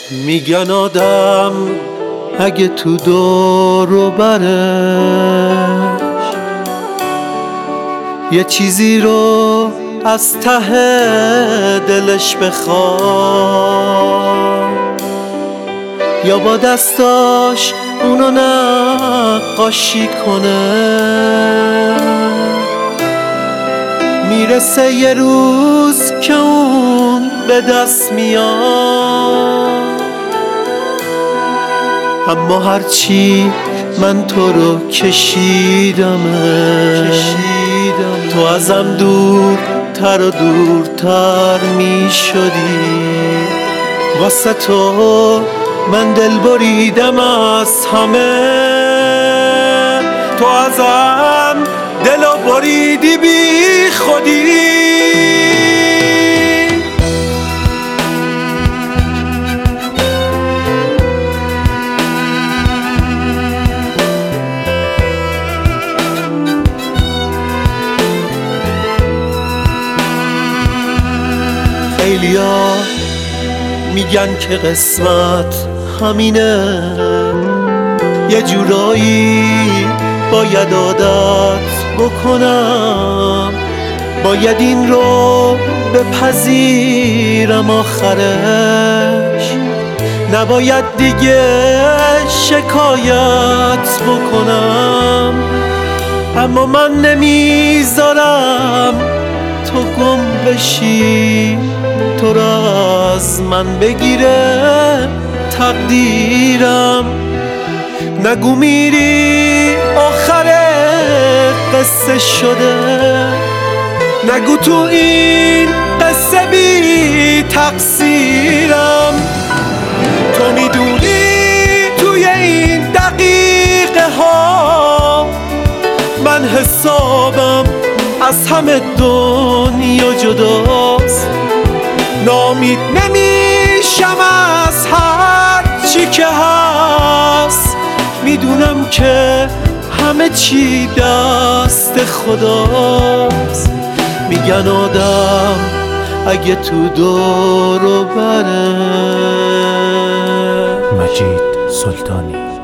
میگن آدم اگه تو دور و برش یه چیزی رو از ته دلش بخواد، یا با دستاش اونو نقاشی کنه، میرسه یه روز که اون به دست میاد. اما هرچی من تو رو کشیدم تو ازم دورتر و دورتر می شدی. واسه تو من دل بریدم از همه، تو ازم دلو بریدی بی خودی. خیلیا میگن که قسمت همینه، یه جورایی باید عادت بکنم، باید این رو بپذیرم آخرش، نباید دیگه شکایت بکنم. اما من نمیذارم تو گم بشی، تو را از من بگیره تقدیرم. نگو میری آخر قصه شده، نگو تو این قصه بی تقصیرم. تو میدونی توی این دقیقه ها من حسابم از همه دنیا جداست. ناامید نمیشم از هر چی که هست، میدونم که همه چی دست خداست. میگن آدم اگه تو دور و بره. مجید سلطانی.